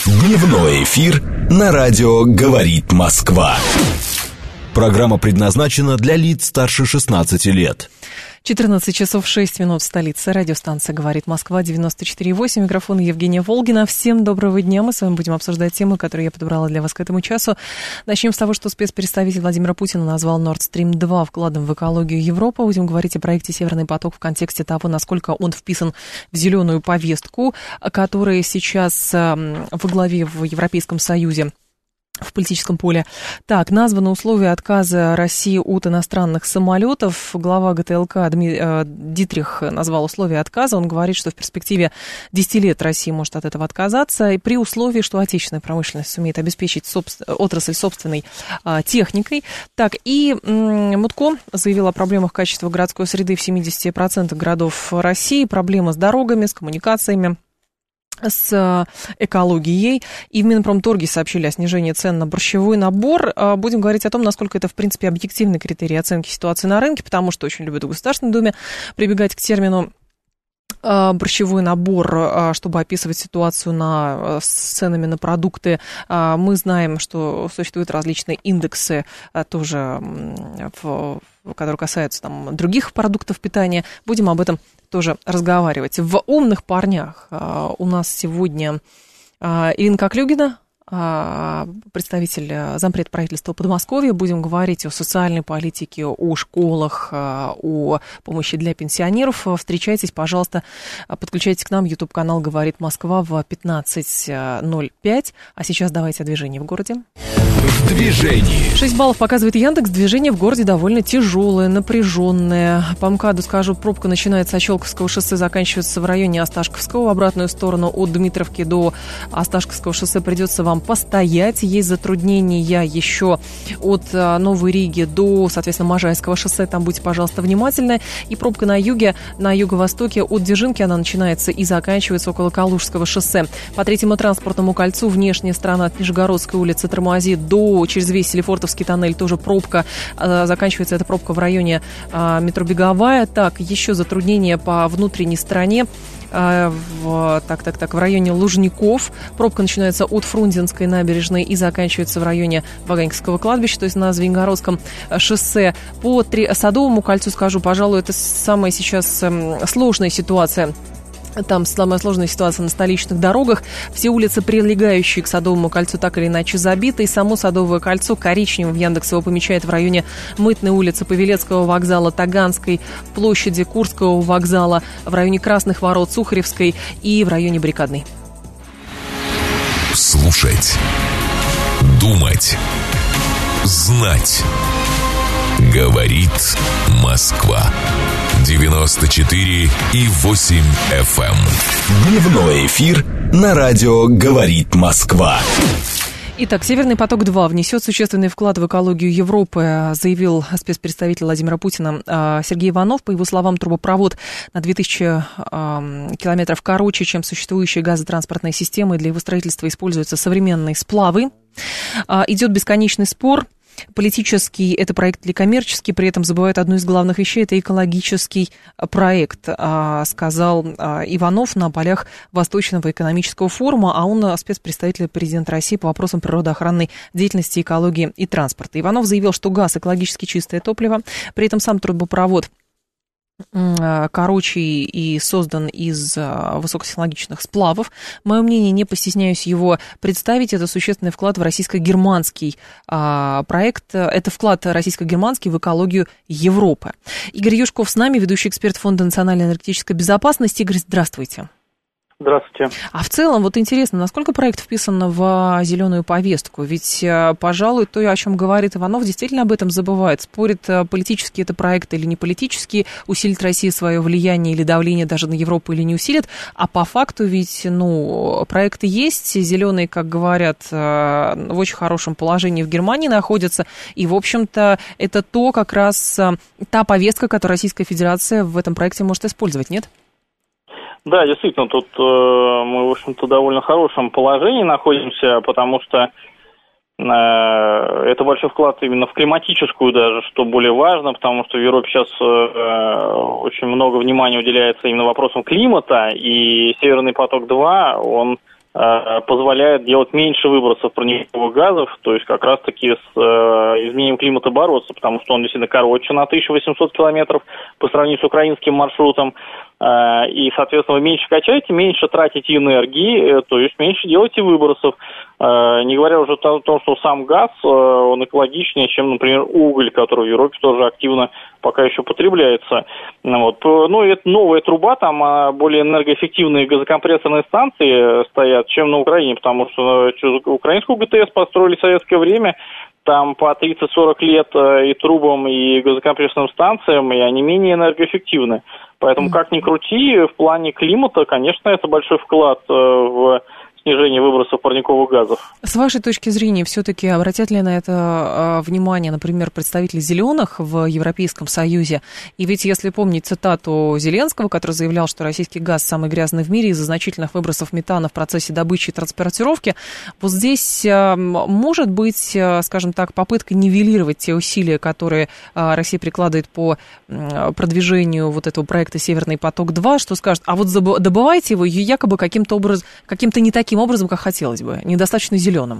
Дневной эфир на радио «Говорит Москва». Программа предназначена для лиц старше 16 лет. 14 часов 6 минут в столице. Радиостанция «Говорит Москва», 94,8. Микрофон Евгения Волгина. Всем доброго дня. Мы с вами будем обсуждать темы, которые я подобрала для вас к этому часу. Начнем с того, что спецпредставитель Владимира Путина назвал Nord Stream 2 вкладом в экологию Европы. Будем говорить о проекте «Северный поток» в контексте того, насколько он вписан в зеленую повестку, которая сейчас во главе в Европейском Союзе. В политическом поле. Так, названы условия отказа России от иностранных самолетов. Глава ГТЛК Дитрих назвал условия отказа. Он говорит, что в перспективе 10 лет Россия может от этого отказаться, и при условии, что отечественная промышленность сумеет обеспечить отрасль собственной техникой. Так, и Мутко заявил о проблемах качества городской среды в 70% городов России, проблемы с дорогами, с коммуникациями, с экологией. И в Минпромторге сообщили о снижении цен на борщевой набор. Будем говорить о том, насколько это, в принципе, объективный критерий оценки ситуации на рынке, потому что очень любят в Государственной Думе прибегать к термину борщевой набор, чтобы описывать ситуацию с ценами на продукты. Мы знаем, что существуют различные индексы тоже, которые касаются там других продуктов питания. Будем об этом тоже разговаривать. В «Умных парнях» у нас сегодня Ирина Коклюгина, представитель зампред правительства Подмосковья. Будем говорить о социальной политике, о школах, о помощи для пенсионеров. Встречайтесь, пожалуйста, подключайтесь к нам. YouTube-канал «Говорит Москва» в 15:05. А сейчас давайте о движении в городе. В движении. 6 баллов показывает Яндекс. Движение в городе довольно тяжелое, напряженное. По МКАДу скажу, пробка начинается от Щелковского шоссе, заканчивается в районе Осташковского. В обратную сторону от Дмитровки до Осташковского шоссе придется вам постоять. Есть затруднения еще от Новой Риги до, соответственно, Можайского шоссе. Там будьте, пожалуйста, внимательны. И пробка на юге, на юго-востоке от Дзержинки она начинается и заканчивается около Калужского шоссе. По третьему транспортному кольцу внешняя сторона от Нижегородской улицы тормозит через весь Селифортовский тоннель. Тоже пробка. Заканчивается эта пробка в районе метро Беговая. Так, еще затруднения по внутренней стороне. В районе Лужников. Пробка начинается от Фрунзенской набережной и заканчивается в районе Ваганьковского кладбища, то есть на Звенигородском шоссе. По Садовому кольцу скажу, пожалуй, это самая сейчас сложная ситуация. Там самая сложная ситуация на столичных дорогах. Все улицы, прилегающие к Садовому кольцу, так или иначе забиты. И само Садовое кольцо коричневым в Яндекс его помечает в районе Мытной улицы, Павелецкого вокзала, Таганской площади, Курского вокзала, в районе Красных ворот, Сухаревской и в районе Баррикадной. Слушать. Думать. Знать. Говорит Москва. 94,8 FM. Дневной эфир на радио «Говорит Москва». Итак, «Северный поток-2» внесет существенный вклад в экологию Европы, заявил спецпредставитель Владимира Путина Сергей Иванов. По его словам, трубопровод на 2000 километров короче, чем существующая газотранспортная система, и для его строительства используются современные сплавы. Идет бесконечный спор. Политический это проект или коммерческий, при этом забывают одну из главных вещей, это экологический проект, сказал Иванов на полях Восточного экономического форума, а он спецпредставитель президента России по вопросам природоохранной деятельности, экологии и транспорта. Иванов заявил, что газ экологически чистое топливо, при этом сам трубопровод короче и создан из высокотехнологичных сплавов. Мое мнение, не постесняюсь его представить, это существенный вклад в российско-германский проект. Это вклад российско-германский в экологию Европы. Игорь Юшков с нами, ведущий эксперт Фонда национальной энергетической безопасности. Игорь, здравствуйте. Здравствуйте. А в целом, вот интересно, насколько проект вписан в зеленую повестку? Ведь, пожалуй, то, о чем говорит Иванов, действительно об этом забывает. Спорит, политический это проект или не политический, усилит Россия свое влияние или давление даже на Европу или не усилит. А по факту ведь, проекты есть, зеленые, как говорят, в очень хорошем положении в Германии находятся. И, в общем-то, это как раз та повестка, которую Российская Федерация в этом проекте может использовать, нет? Да, действительно, тут мы, в общем-то, в довольно хорошем положении находимся, потому что это большой вклад именно в климатическую даже, что более важно, потому что в Европе сейчас очень много внимания уделяется именно вопросам климата, и «Северный поток-2», он позволяет делать меньше выбросов парниковых газов, то есть как раз-таки с изменением климата бороться, потому что он действительно короче на 1800 километров по сравнению с украинским маршрутом, и, соответственно, вы меньше качаете, меньше тратите энергии, то есть меньше делаете выбросов. Не говоря уже о том, что сам газ, он экологичнее, чем, например, уголь, который в Европе тоже активно пока еще потребляется. Вот. Ну, и это новая труба, там более энергоэффективные газокомпрессорные станции стоят, чем на Украине, потому что украинскую ГТС построили в советское время, там по 30-40 лет и трубам, и газокомпрессорным станциям, и они менее энергоэффективны. Поэтому, как ни крути, в плане климата, конечно, это большой вклад в снижение выбросов парниковых газов. С вашей точки зрения, все-таки обратят ли на это внимание, например, представители «Зеленых» в Европейском Союзе? И ведь, если помнить цитату Зеленского, который заявлял, что российский газ самый грязный в мире из-за значительных выбросов метана в процессе добычи и транспортировки, вот здесь может быть, скажем так, попытка нивелировать те усилия, которые Россия прикладывает по продвижению вот этого проекта «Северный поток-2», что скажет, а вот добывайте его якобы каким-то не таким образом, как хотелось бы, недостаточно зеленым.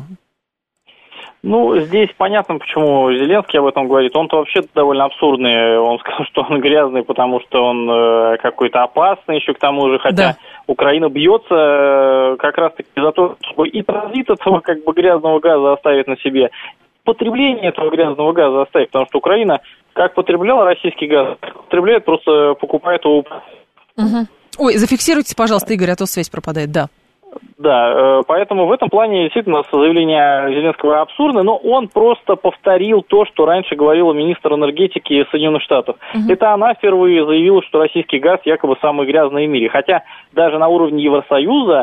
Ну, здесь понятно, почему Зеленский об этом говорит. Он-то вообще довольно абсурдный. Он сказал, что он грязный, потому что он какой-то опасный еще к тому же, хотя Украина бьется как раз-таки за то, чтобы и транзит этого как бы грязного газа оставить на себе, потребление этого грязного газа оставить, потому что Украина как потребляла российский газ, потребляет, просто покупает его. Угу. Ой, зафиксируйте, пожалуйста, Игорь, а то связь пропадает, да. Да, поэтому в этом плане действительно заявление Зеленского абсурдно, но он просто повторил то, что раньше говорила министр энергетики Соединенных Штатов. Это она впервые заявила, что российский газ якобы самый грязный в мире. Хотя даже на уровне Евросоюза,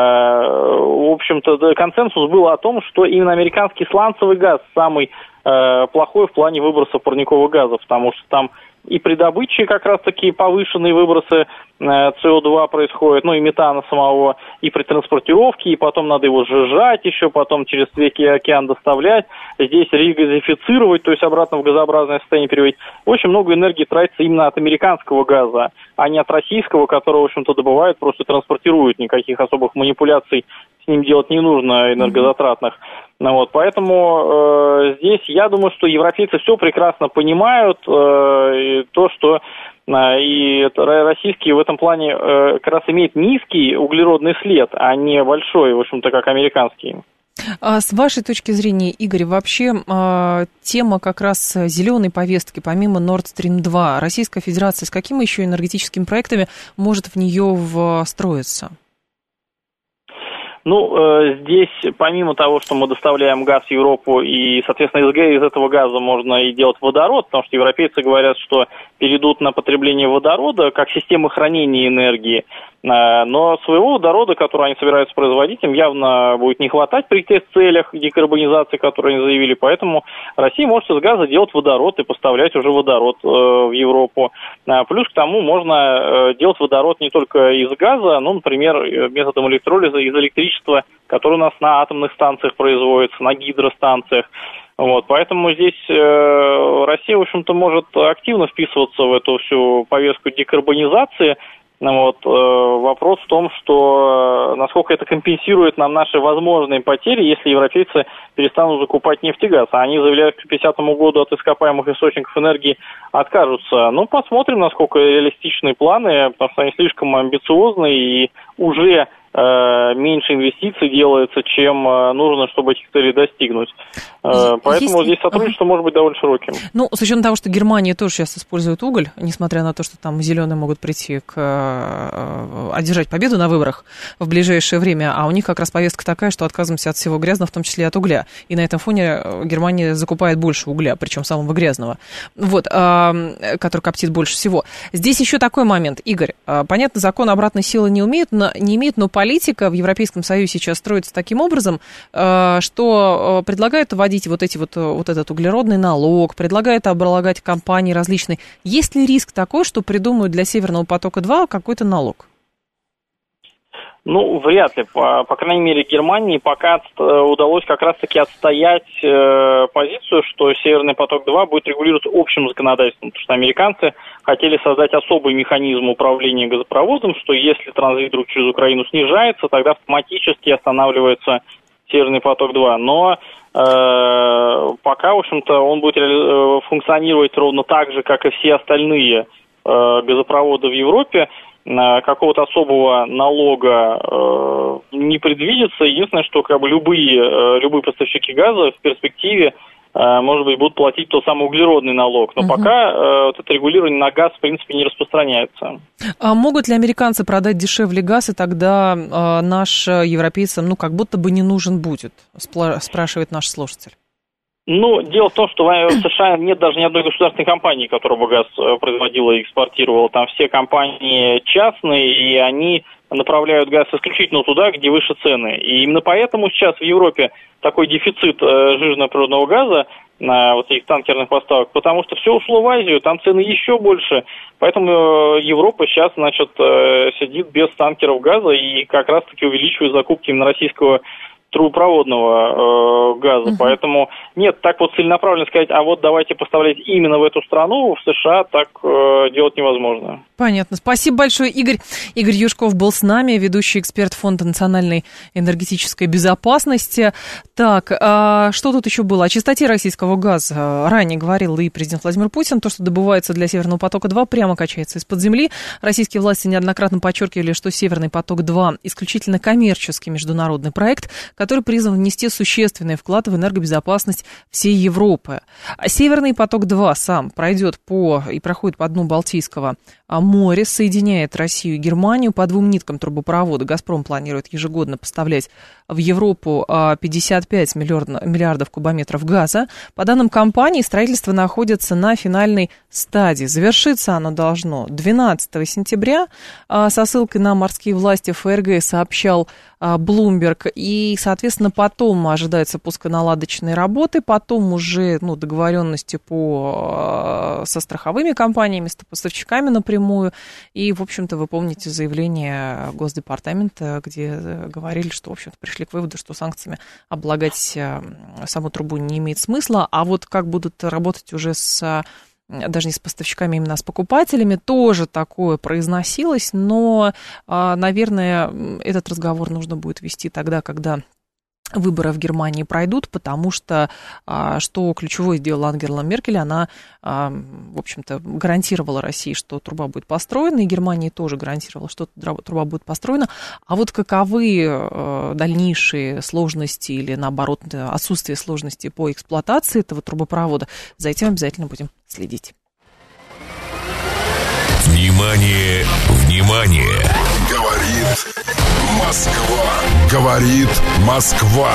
в общем-то, консенсус был о том, что именно американский сланцевый газ самый плохой в плане выбросов парниковых газов, потому что там и при добыче как раз-таки повышенные выбросы СО2 происходят, ну и метана самого, и при транспортировке, и потом надо его сжижать еще, потом через Тихий океан доставлять, здесь регазифицировать, то есть обратно в газообразное состояние переводить. Очень много энергии тратится именно от американского газа, а не от российского, который, в общем-то, добывают, просто транспортируют, никаких особых манипуляций с ним делать не нужно, энергозатратных. Ну, вот, поэтому здесь я думаю, что европейцы все прекрасно понимают, и то, что и российский в этом плане как раз имеет низкий углеродный след, а не большой, в общем-то, как американский. А с вашей точки зрения, Игорь, вообще тема как раз зеленой повестки, помимо Nord Stream 2, Российская Федерация с какими еще энергетическими проектами может в нее встроиться? Ну, здесь, помимо того, что мы доставляем газ в Европу, и, соответственно, из этого газа можно и делать водород, потому что европейцы говорят, что перейдут на потребление водорода как системы хранения энергии, но своего водорода, который они собираются производить, им явно будет не хватать при тех целях декарбонизации, которые они заявили, поэтому Россия может из газа делать водород и поставлять уже водород в Европу. Плюс к тому можно делать водород не только из газа, но, например, методом электролиза из электричества, которое у нас на атомных станциях производится, на гидростанциях. Вот, поэтому здесь Россия, в общем-то, может активно вписываться в эту всю повестку декарбонизации. Вот, вопрос в том, что насколько это компенсирует нам наши возможные потери, если европейцы перестанут закупать нефть и газ. А они заявляют, что к 50-му году от ископаемых источников энергии откажутся. Ну, посмотрим, насколько реалистичные планы, потому что они слишком амбициозные и уже меньше инвестиций делается, чем нужно, чтобы этих целей достигнуть. Поэтому здесь сотрудничество может быть довольно широким. Ну, с учетом того, что Германия тоже сейчас использует уголь, несмотря на то, что там зеленые могут прийти одержать победу на выборах в ближайшее время, а у них как раз повестка такая, что отказываемся от всего грязного, в том числе и от угля. И на этом фоне Германия закупает больше угля, причем самого грязного, вот, который коптит больше всего. Здесь еще такой момент, Игорь. Понятно, закон обратной силы не имеет, но политика в Европейском Союзе сейчас строится таким образом, что предлагают вводить вот этот углеродный налог, предлагают облагать компании различные. Есть ли риск такой, что придумают для Северного потока-2 какой-то налог? Ну, вряд ли. По крайней мере, Германии пока удалось как раз-таки отстоять позицию, что «Северный поток-2» будет регулироваться общим законодательством, потому что американцы хотели создать особый механизм управления газопроводом, что если транзит вдруг через Украину снижается, тогда автоматически останавливается «Северный поток-2». Но пока, в общем-то, он будет функционировать ровно так же, как и все остальные газопроводы в Европе. Какого-то особого налога не предвидится. Единственное, что любые поставщики газа в перспективе, может быть, будут платить тот самый углеродный налог. Но пока это регулирование на газ, в принципе, не распространяется. А могут ли американцы продать дешевле газ, и тогда наш европейцам, как будто бы не нужен будет, спрашивает наш слушатель? Ну, дело в том, что в США нет даже ни одной государственной компании, которая бы газ производила и экспортировала. Там все компании частные, и они направляют газ исключительно туда, где выше цены. И именно поэтому сейчас в Европе такой дефицит жирного природного газа на вот этих танкерных поставок, потому что все ушло в Азию, там цены еще больше. Поэтому Европа сейчас, сидит без танкеров газа и как раз-таки увеличивает закупки именно российского трубопроводного газа. Поэтому нет, так вот целенаправленно сказать, а вот давайте поставлять именно в эту страну, в США так делать невозможно. Понятно. Спасибо большое, Игорь. Игорь Юшков был с нами, ведущий эксперт Фонда национальной энергетической безопасности. Так, что тут еще было? О чистоте российского газа ранее говорил и президент Владимир Путин. То, что добывается для Северного потока-2, прямо качается из-под земли. Российские власти неоднократно подчеркивали, что Северный поток-2 исключительно коммерческий международный проект, который призван внести существенный вклад в энергобезопасность всей Европы. А Северный поток-2 сам пройдет и проходит по дну Балтийского моря, соединяет Россию и Германию по двум ниткам трубопровода. «Газпром» планирует ежегодно поставлять в Европу 55 миллиардов кубометров газа. По данным компании, строительство находится на финальной стадии. Завершиться оно должно 12 сентября. Со ссылкой на морские власти ФРГ сообщал Bloomberg. И, соответственно, потом ожидаются пусконаладочные работы, потом уже договоренности со страховыми компаниями, с поставщиками напрямую. И, в общем-то, вы помните заявление Госдепартамента, где говорили, что, в общем-то, пришли к выводу, что санкциями облагать саму трубу не имеет смысла. А вот как будут работать уже даже не с поставщиками, именно с покупателями, тоже такое произносилось, но, наверное, этот разговор нужно будет вести тогда, когда выборы в Германии пройдут, потому что ключевое сделала Ангела Меркель, она, в общем-то, гарантировала России, что труба будет построена, и Германии тоже гарантировала, что труба будет построена. А вот каковы дальнейшие сложности или, наоборот, отсутствие сложностей по эксплуатации этого трубопровода, за этим обязательно будем следить. Внимание, внимание! Говорит Москва. Говорит Москва.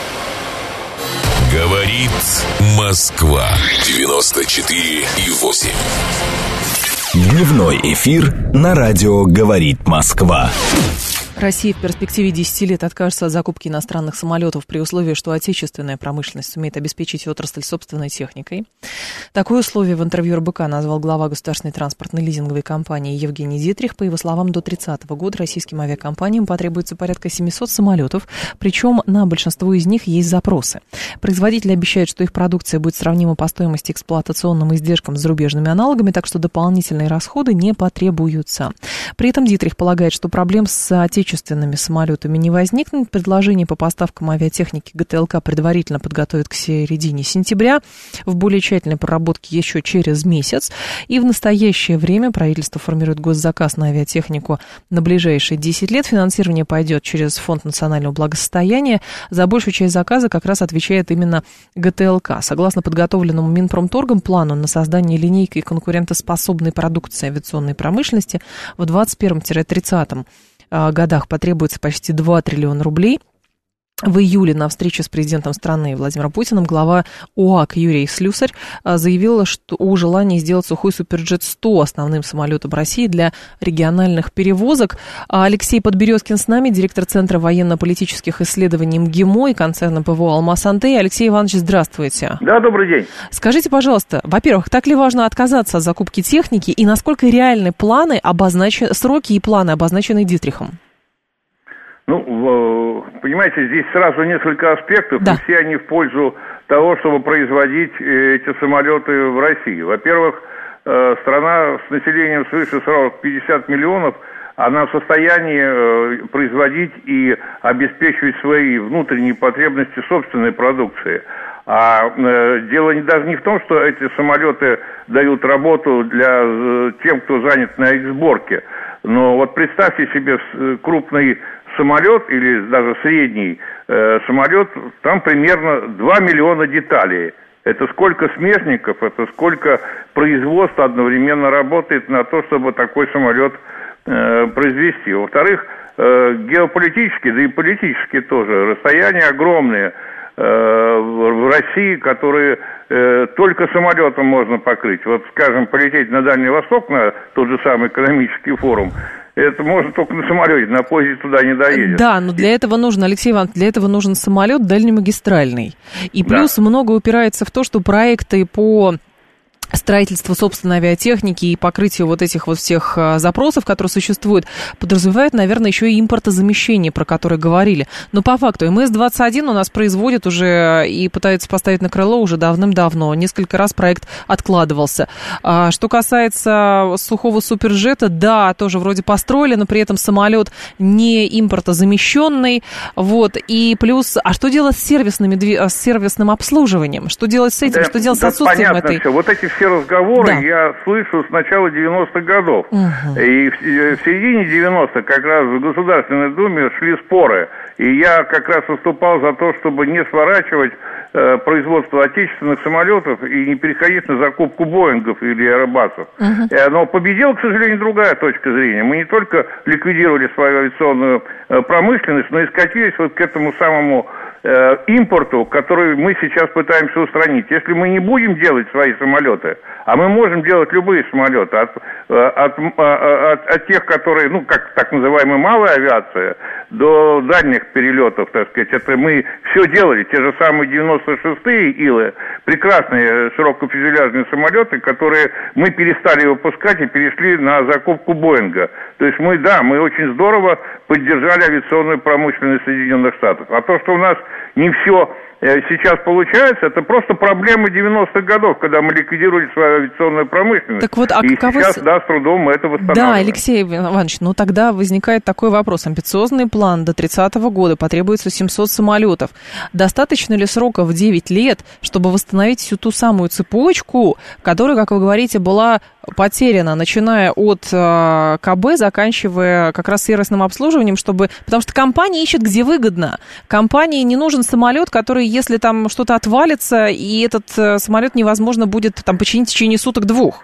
Говорит Москва. 94,8. Дневной эфир на радио «Говорит Москва». Россия в перспективе 10 лет откажется от закупки иностранных самолетов при условии, что отечественная промышленность сумеет обеспечить отрасль собственной техникой. Такое условие в интервью РБК назвал глава государственной транспортной лизинговой компании Евгений Дитрих. По его словам, до 30 года российским авиакомпаниям потребуется порядка 700 самолетов, причем на большинство из них есть запросы. Производители обещают, что их продукция будет сравнима по стоимости эксплуатационным издержкам с зарубежными аналогами, так что дополнительные расходы не потребуются. При этом Дитрих полагает, что проблем с отечественными самолетами не возникнет. Предложение по поставкам авиатехники ГТЛК предварительно подготовят к середине сентября. В более тщательной проработке еще через месяц. И в настоящее время правительство формирует госзаказ на авиатехнику на ближайшие 10 лет. Финансирование пойдет через Фонд национального благосостояния. За большую часть заказа как раз отвечает именно ГТЛК. Согласно подготовленному Минпромторгом плану на создание линейки конкурентоспособной продукции авиационной промышленности в 2021-2030 годах потребуется почти 2 триллиона рублей. В июле на встрече с президентом страны Владимиром Путиным глава ОАК Юрий Слюсарь заявил, что о желании сделать сухой Суперджет-100 основным самолетом России для региональных перевозок. Алексей Подберезкин с нами, директор Центра военно-политических исследований МГИМО и концерна ПВО «Алмаз-Антей». Алексей Иванович, здравствуйте. Да, добрый день. Скажите, пожалуйста, во-первых, так ли важно отказаться от закупки техники и насколько реальны сроки и планы, обозначенные Дитрихом? Понимаете, здесь сразу несколько аспектов, да. И все они в пользу того, чтобы производить эти самолеты в России. Во-первых, страна с населением свыше 50 миллионов, она в состоянии производить и обеспечивать свои внутренние потребности собственной продукции. А дело даже не в том, что эти самолеты дают работу для тем, кто занят на их сборке. Но вот представьте себе крупный самолет или даже средний самолет, там примерно 2 миллиона деталей. Это сколько смежников, это сколько производства одновременно работает на то, чтобы такой самолет произвести. Во-вторых, геополитически, да и политически тоже, расстояния огромные в России, которые только самолетом можно покрыть. Вот, скажем, полететь на Дальний Восток, на тот же самый экономический форум, это можно только на самолете, на поезде туда не доедет. Да, но для этого нужен, Алексей Иванович, для этого нужен самолет дальнемагистральный. И плюс много упирается в то, что проекты по строительство собственной авиатехники и покрытие вот этих вот всех запросов, которые существуют, подразумевает, наверное, еще и импортозамещение, про которое говорили. Но по факту МС-21 у нас производит уже и пытаются поставить на крыло уже давным-давно. Несколько раз проект откладывался. Что касается сухого суперджета, да, тоже вроде построили, но при этом самолет не импортозамещенный. Вот. И плюс, а что делать с сервисным обслуживанием? Что делать с этим? Что делать с отсутствием этой... Все. Вот эти все разговоры я слышу с начала 90-х годов. И в середине 90-х как раз в Государственной Думе шли споры. И я как раз выступал за то, чтобы не сворачивать производство отечественных самолетов и не переходить на закупку Боингов или Airbus'ов. Но победила, к сожалению, другая точка зрения. Мы не только ликвидировали свою авиационную промышленность, но и скатились вот к этому самому импорту, который мы сейчас пытаемся устранить. Если мы не будем делать свои самолеты, а мы можем делать любые самолеты, от тех, которые, как так называемая малая авиация, до дальних перелетов, так сказать, это мы все делали, те же самые 96-е Илы, прекрасные широкофюзеляжные самолеты, которые мы перестали выпускать и перешли на закупку Боинга. То есть мы очень здорово поддержали авиационную промышленность Соединенных Штатов. А то, что у нас не все сейчас получается, это просто проблема 90-х годов, когда мы ликвидировали свою авиационную промышленность. Так вот, и сейчас, с трудом мы это восстанавливаем. Да, Алексей Иванович, тогда возникает такой вопрос. Амбициозный план до 30-го года, потребуется 700 самолетов. Достаточно ли срока в 9 лет, чтобы восстановить всю ту самую цепочку, которая, как вы говорите, была потеряна, начиная от КБ, заканчивая как раз сервисным обслуживанием, потому что компания ищет, где выгодно. Компании не нужен самолет, который, если там что-то отвалится, и этот самолет невозможно будет там починить в течение суток-двух.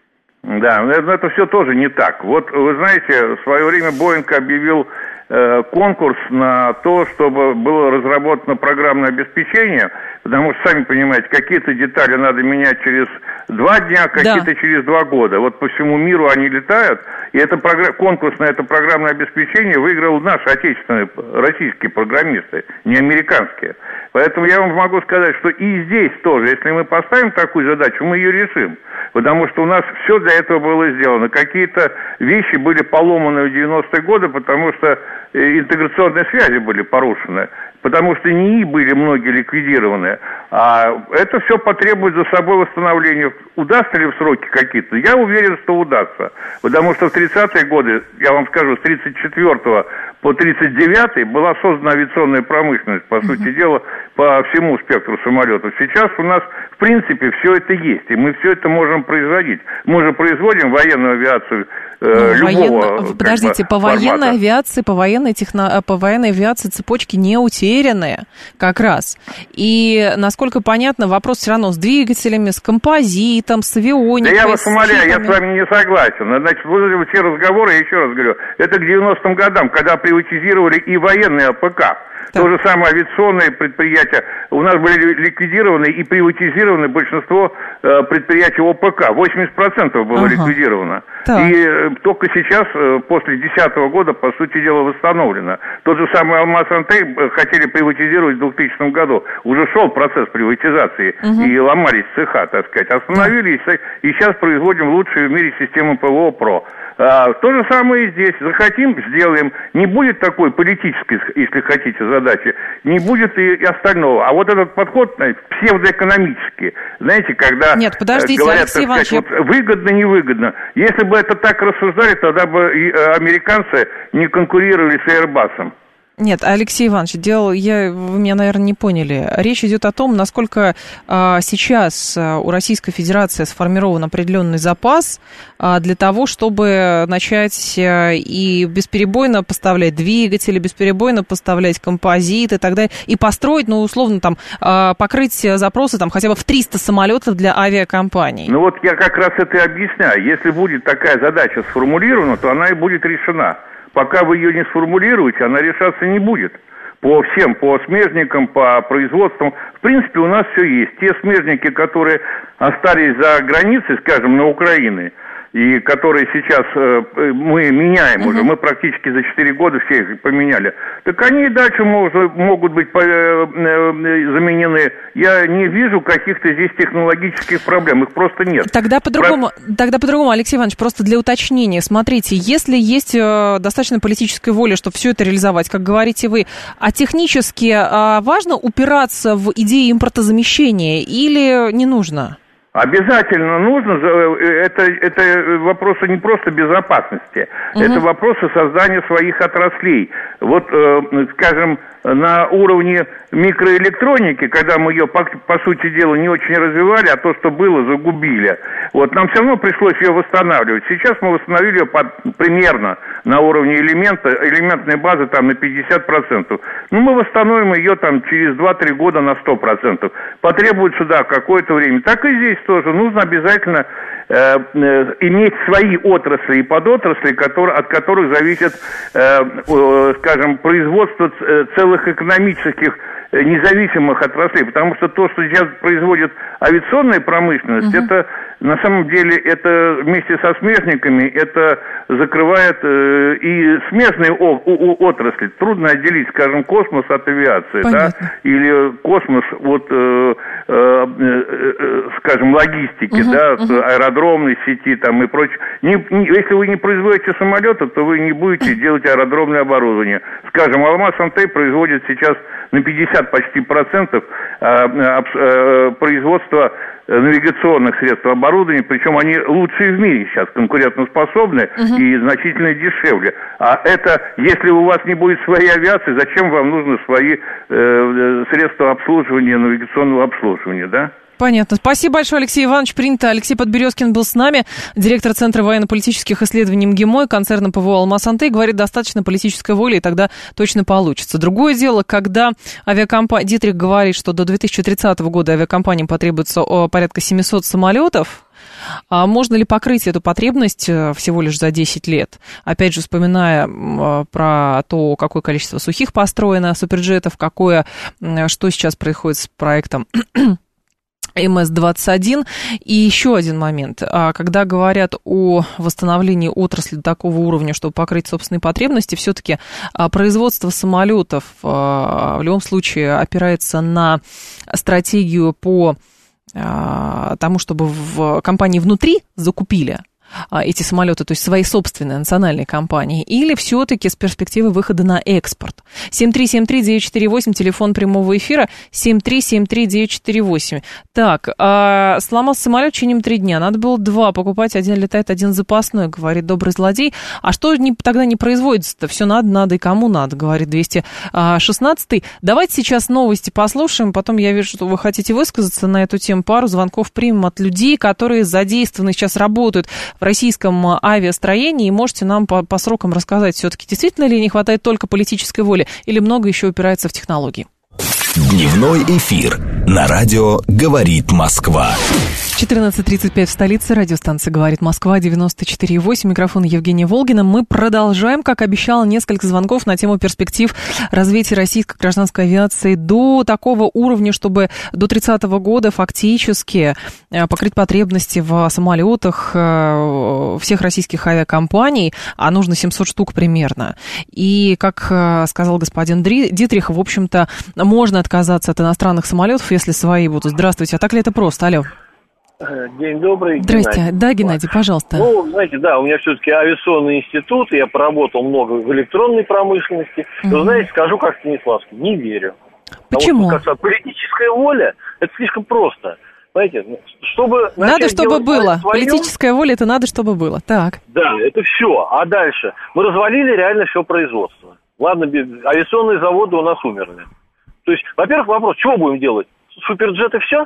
Да, но это все тоже не так. Вот, вы знаете, в свое время Боинг объявил конкурс на то, чтобы было разработано программное обеспечение, потому что, сами понимаете, какие-то детали надо менять через 2 дня, какие-то через 2 года. Вот по всему миру они летают, и конкурс на это программное обеспечение выиграл наши отечественные, российские программисты, не американские. Поэтому я вам могу сказать, что и здесь тоже, если мы поставим такую задачу, мы ее решим. Потому что у нас все для этого было сделано. Какие-то вещи были поломаны в 90-е годы, потому что интеграционные связи были порушены, потому что НИИ были многие ликвидированы. А это все потребует за собой восстановления. Удастся ли в сроки какие-то? Я уверен, что удастся. Потому что в 30-е годы, я вам скажу, с 34-го по 39-й была создана авиационная промышленность, по сути дела, по всему спектру самолетов. Сейчас у нас, в принципе, все это есть, и мы все это можем производить. Мы же производим военную авиацию любого Подождите, по военной авиации, по военной авиации цепочки не утеряны как раз. И, насколько понятно, вопрос все равно с двигателями, с композитом, с авионикой. Да я вас умоляю, я с вами не согласен. Значит, вот все разговоры, я еще раз говорю, это к 90-м годам, когда приватизировали и военные АПК. То же самое авиационные предприятия. У нас были ликвидированы и приватизированы большинство предприятий ОПК. 80% было ликвидировано. И только сейчас, после 2010 года, по сути дела, восстановлено. Тот же самый Алмаз-Антей хотели приватизировать в 2000 году. Уже шел процесс приватизации, и ломались цеха, так сказать. Остановились, и сейчас производим лучшую в мире систему ПВО ПРО. То же самое и здесь. Захотим — сделаем. Не будет такой политической, если хотите, задачи. Не будет и остального. А вот этот подход псевдоэкономический, знаете, когда Нет, подождите, говорят, Алексей так сказать, Иванович, выгодно, невыгодно. Если бы это так рассуждали, тогда бы и американцы не конкурировали с Airbus'ом. Нет, Алексей Иванович, вы меня, наверное, не поняли. Речь идет о том, насколько сейчас у Российской Федерации сформирован определенный запас для того, чтобы начать и бесперебойно поставлять двигатели, бесперебойно поставлять композиты и так далее, и построить, условно, покрыть запросы хотя бы в 300 самолетов для авиакомпаний. Вот я как раз это и объясняю. Если будет такая задача сформулирована, то она и будет решена. Пока вы ее не сформулируете, она решаться не будет. По всем, по смежникам, по производствам. В принципе, у нас все есть. Те смежники, которые остались за границей, скажем, на Украине, и которые сейчас мы меняем уже, мы практически за 4 года все их поменяли, так они и дальше могут быть заменены. Я не вижу каких-то здесь технологических проблем, их просто нет. Тогда по-другому, Алексей Иванович, просто для уточнения. Смотрите, если есть достаточно политической воли, чтобы все это реализовать, как говорите вы, а технически важно упираться в идеи импортозамещения или не нужно? Обязательно нужно. Это вопросы не просто безопасности, это вопросы создания своих отраслей. Вот, скажем, на уровне микроэлектроники, когда мы ее, по сути дела, не очень развивали, а то, что было, загубили, нам все равно пришлось ее восстанавливать. Сейчас мы восстановили ее примерно на уровне элементной базы на 50%. Мы восстановим ее через 2-3 года на 100%. Потребуется, какое-то время. Так и здесь тоже нужно обязательно иметь свои отрасли и подотрасли, от которых зависит, скажем, производство целых экономических независимых отраслей, потому что то, что сейчас производит авиационная промышленность, это на самом деле это вместе со смежниками это закрывает и смежные отрасли. Трудно отделить, скажем, космос от авиации, или космос от, скажем, логистики, аэродромной сети и прочее. Если вы не производите самолеты, то вы не будете делать аэродромное оборудование. Скажем, Алмаз Антей производит сейчас на 50 почти процентов производства навигационных средств оборудования, причем они лучшие в мире сейчас, конкурентоспособны и значительно дешевле. А это, если у вас не будет своей авиации, зачем вам нужны свои средства обслуживания, навигационного обслуживания, да? Понятно. Спасибо большое, Алексей Иванович. Принято. Алексей Подберезкин был с нами, директор Центра военно-политических исследований МГИМО, концерна ПВО «Алмаз Антей». Говорит, достаточно политической воли, и тогда точно получится. Другое дело, когда Дитрих говорит, что до 2030 года авиакомпаниям потребуется порядка 700 самолетов. А можно ли покрыть эту потребность всего лишь за 10 лет? Опять же, вспоминая про то, какое количество сухих построено суперджетов, что сейчас происходит с проектом МС-21. И еще один момент. Когда говорят о восстановлении отрасли до такого уровня, чтобы покрыть собственные потребности, все-таки производство самолетов в любом случае опирается на стратегию по тому, чтобы в компании внутри закупили эти самолеты, то есть свои собственные национальные компании, или все-таки с перспективой выхода на экспорт. 7373948, телефон прямого эфира, 7373948. Так, сломался самолет, чиним 3 дня, надо было 2 покупать, 1 летает, 1 запасной, говорит добрый злодей. А что тогда не производится-то? Все надо и кому надо, говорит 216-й. Давайте сейчас новости послушаем, потом я вижу, что вы хотите высказаться на эту тему. Пару звонков примем от людей, которые задействованы, сейчас работают в российском авиастроении, и можете нам по срокам рассказать, все-таки действительно ли не хватает только политической воли, или много еще упирается в технологии? Дневной эфир на радио «Говорит Москва». 14:35 в столице. Радиостанция «Говорит Москва», 94,8. Микрофон Евгения Волгина. Мы продолжаем, как обещала, несколько звонков на тему перспектив развития российской гражданской авиации до такого уровня, чтобы до 30-го года фактически покрыть потребности в самолетах всех российских авиакомпаний, а нужно 700 штук примерно. И, как сказал господин Дитрих, в общем-то, можно отказаться от иностранных самолетов, если свои будут. Здравствуйте. А так ли это просто? Алло. День добрый, Здрасте. Геннадий. Да, Геннадий, пожалуйста. Ну, знаете, да, у меня все-таки авиационный институт, я поработал много в электронной промышленности. Но, знаете, скажу как Станиславский, не верю. Почему? Потому что политическая воля, это слишком просто. Знаете, чтобы... Надо, чтобы было. Политическая воля, это надо, чтобы было. Так. Да, это все. А дальше? Мы развалили реально все производство. Ладно, авиационные заводы у нас умерли. То есть, во-первых, вопрос, чего будем делать? Суперджеты все?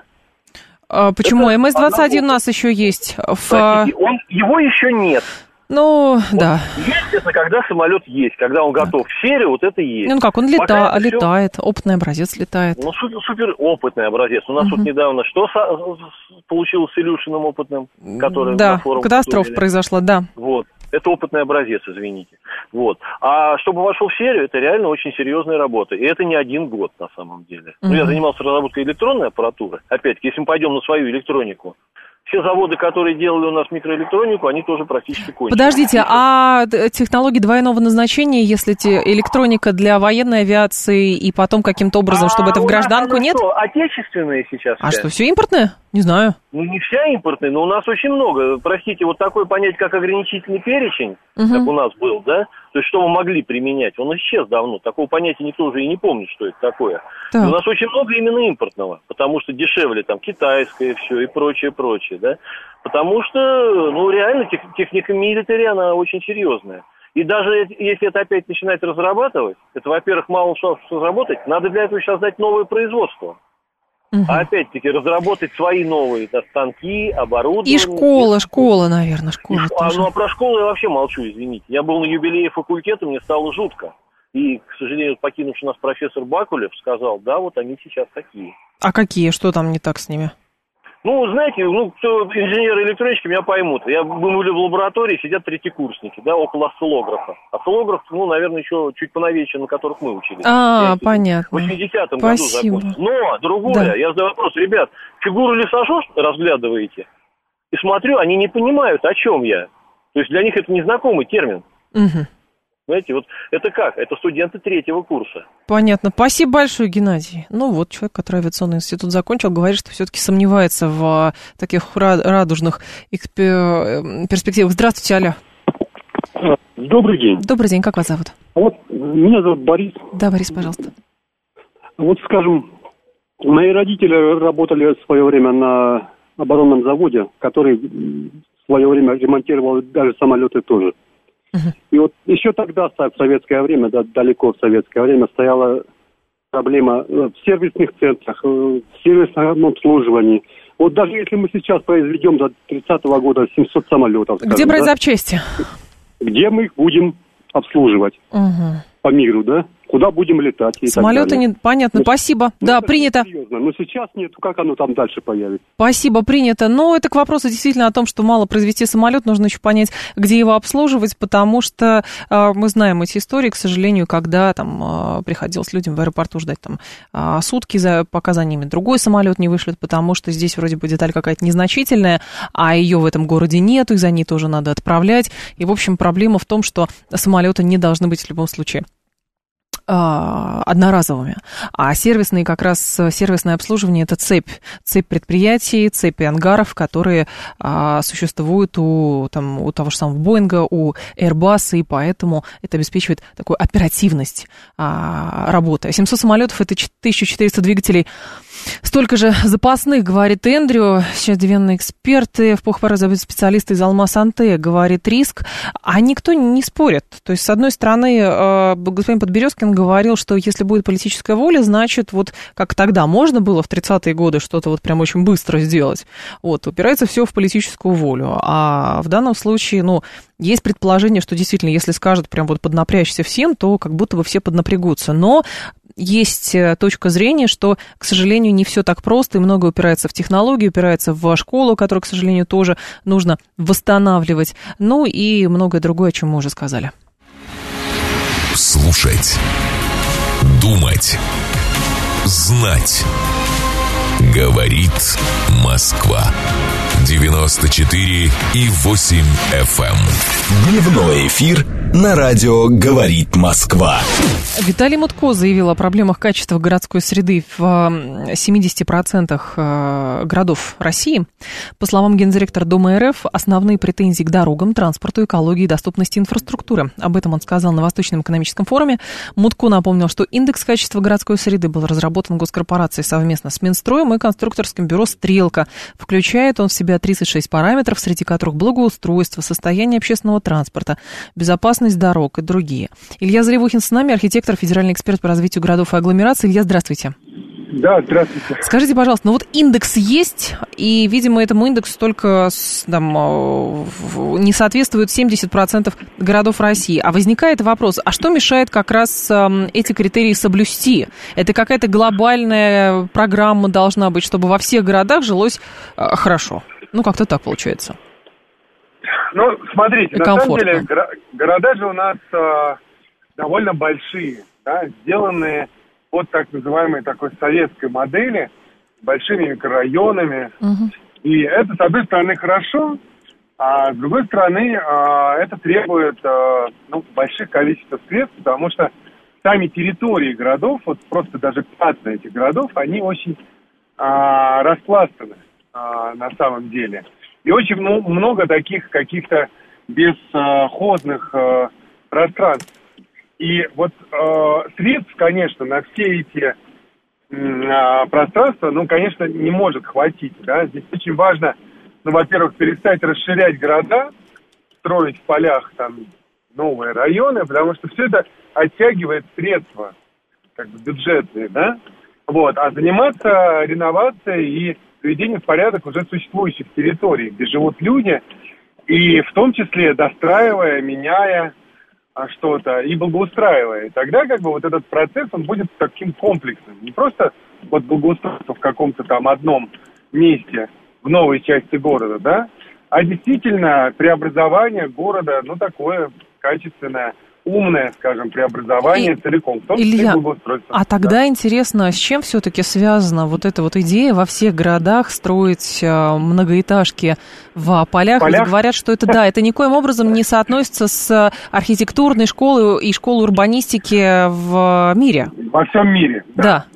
Почему? МС-21 у нас еще есть. Простите, его еще нет. Ну, вот да. Есть это, когда самолет есть, когда он готов в серию, вот это есть. Ну как, он летает, опытный образец летает. Ну, супер опытный образец. У нас тут недавно что получилось с Илюшиным опытным, который на форуме... Да, катастрофа произошла, да. Вот. Это опытный образец, извините. Вот. А чтобы вошел в серию, это реально очень серьезная работа. И это не 1 год на самом деле. Ну, я занимался разработкой электронной аппаратуры. Опять-таки, если мы пойдем на свою электронику, все заводы, которые делали у нас микроэлектронику, они тоже практически кончились. Подождите, а технологии двойного назначения, если электроника для военной авиации и потом каким-то образом, чтобы это в гражданку, нет? Что, отечественные сейчас? А что, все импортное? Не знаю. Ну, не вся импортная, но у нас очень много. Простите, вот такое понятие, как ограничительный перечень, как у нас был, да? То есть, что мы могли применять, он исчез давно. Такого понятия никто уже и не помнит, что это такое. У нас очень много именно импортного, потому что дешевле там китайское все и прочее, да? Потому что, ну, реально техника милитари, она очень серьезная. И даже если это опять начинать разрабатывать, это, во-первых, мало шансов разработать, надо для этого сейчас дать новое производство. А опять-таки разработать свои новые станки, оборудование. И школа, наверное, школа тоже. Ну, а про школу я вообще молчу, извините. Я был на юбилее факультета, мне стало жутко. И, к сожалению, покинувший нас профессор Бакулев сказал, да, вот они сейчас такие. А какие? Что там не так с ними? Ну, знаете, кто инженеры-электронщики меня поймут. Мы были в лаборатории, сидят третьекурсники, да, около осциллографа. Осциллограф, наверное, еще чуть поновее, на которых мы учились. Понятно. В 80-м году закончился. Но другое, я задаю вопрос, ребят, фигуру лесошо разглядываете? И смотрю, они не понимают, о чем я. То есть для них это незнакомый термин. Знаете, вот это как? Это студенты 3-го курса. Понятно. Спасибо большое, Геннадий. Ну вот, человек, который авиационный институт закончил, говорит, что все-таки сомневается в таких радужных перспективах. Здравствуйте, алло. Добрый день. Добрый день, как вас зовут? Вот, меня зовут Борис. Да, Борис, пожалуйста. Вот, скажем, мои родители работали в свое время на оборонном заводе, который в свое время ремонтировал даже самолеты тоже. И вот еще тогда, в советское время, да, далеко в советское время, стояла проблема в сервисных центрах, в сервисном обслуживании. Вот даже если мы сейчас произведем до 30-го года 700 самолетов... Скажем, где брать запчасти? Где мы их будем обслуживать по миру, да? Куда будем летать и самолеты так далее. Понятно, спасибо. Да, принято. Серьезно, но сейчас нет, как оно там дальше появится? Спасибо, принято. Но это к вопросу действительно о том, что мало произвести самолет, нужно еще понять, где его обслуживать, потому что мы знаем эти истории, к сожалению, когда там приходилось людям в аэропорту ждать там сутки, пока за ними другой самолет не вышлет, потому что здесь вроде бы деталь какая-то незначительная, а ее в этом городе нету, и за ней тоже надо отправлять. И, в общем, проблема в том, что самолеты не должны быть в любом случае одноразовыми. А сервисное обслуживание – это цепь предприятий, цепи ангаров, которые существуют у того же самого Боинга, у Airbus, и поэтому это обеспечивает такую оперативность работы. 700 самолетов – это 1400 двигателей. Столько же запасных, говорит Эндрю. Сейчас военные эксперты, в Пухваре забыли специалисты из Алмаз-Антея, говорит Риск. А никто не спорит. То есть, с одной стороны, господин Подберезкин говорил, что если будет политическая воля, значит, вот как тогда можно было в 30-е годы что-то вот прям очень быстро сделать. Вот, упирается все в политическую волю. А в данном случае, есть предположение, что действительно, если скажут прям вот поднапрячься всем, то как будто бы все поднапрягутся. Но есть точка зрения, что, к сожалению, не все так просто, и многое упирается в технологии, упирается в школу, которую, к сожалению, тоже нужно восстанавливать, и многое другое, о чем мы уже сказали. Слушать, думать, знать. Говорит Москва. 94,8 FM. Дневной эфир на радио «Говорит Москва». Виталий Мутко заявил о проблемах качества городской среды в 70% городов России. По словам гендиректора Дома РФ, основные претензии к дорогам, транспорту, экологии и доступности инфраструктуры. Об этом он сказал на Восточном экономическом форуме. Мутко напомнил, что индекс качества городской среды был разработан госкорпорацией совместно с Минстроем и конструкторским бюро «Стрелка». Включает он в себя 36 параметров, среди которых благоустройство, состояние общественного транспорта, безопасность дорог и другие. Илья Заревухин с нами, архитектор, федеральный эксперт по развитию городов и агломераций. Илья, здравствуйте. Да, здравствуйте. Скажите, пожалуйста, ну вот индекс есть, и, видимо, этому индексу только не соответствует 70% городов России. А возникает вопрос, а что мешает как раз эти критерии соблюсти? Это какая-то глобальная программа должна быть, чтобы во всех городах жилось хорошо? Ну, как-то так получается. Ну, смотрите, на самом деле города же у нас довольно большие, да, сделанные от так называемой такой советской модели, большими микрорайонами. И это, с одной стороны, хорошо, а с другой стороны, это требует больших количеств средств, потому что сами территории городов, вот просто даже пятна этих городов, они очень распластаны на самом деле. И очень много таких каких-то бесхозных пространств. И вот средств, конечно, на все эти пространства, конечно, не может хватить. Да? Здесь очень важно, во-первых, перестать расширять города, строить в полях там новые районы, потому что все это оттягивает средства, как бы бюджетные, да? Вот, а заниматься реновацией и приведением в порядок уже существующих территорий, где живут люди, и в том числе достраивая, меняя что-то и благоустраивая. И тогда как бы вот этот процесс, он будет таким комплексным. Не просто вот благоустройство в каком-то там одном месте в новой части города, да, а действительно преобразование города, такое качественное, умное, скажем, преобразование целиком. В том числе Илья, благоустройство. А тогда интересно, с чем все-таки связана вот эта вот идея во всех городах строить многоэтажки в полях? Ведь говорят, что это, да, это никоим образом не соотносится с архитектурной школой и школой урбанистики в мире. Во всем мире, да.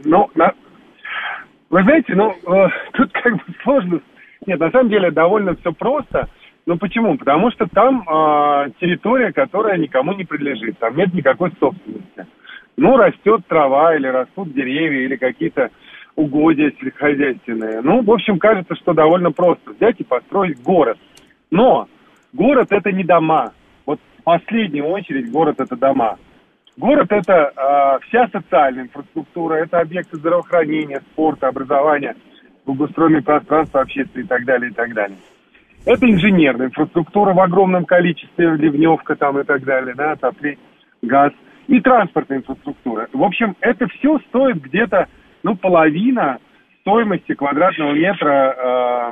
Вы знаете, тут как бы сложно. Нет, на самом деле довольно все просто. Почему? Потому что там территория, которая никому не принадлежит, там нет никакой собственности. Растет трава, или растут деревья, или какие-то угодья сельскохозяйственные. В общем, кажется, что довольно просто взять и построить город. Но город – это не дома. Вот в последнюю очередь город – это дома. Город – это вся социальная инфраструктура, это объекты здравоохранения, спорта, образования, благоустроенные пространства общественные и так далее, и так далее. Это инженерная инфраструктура в огромном количестве, ливневка там и так далее, да, отопление, газ. И транспортная инфраструктура. В общем, это все стоит где-то, половина стоимости квадратного метра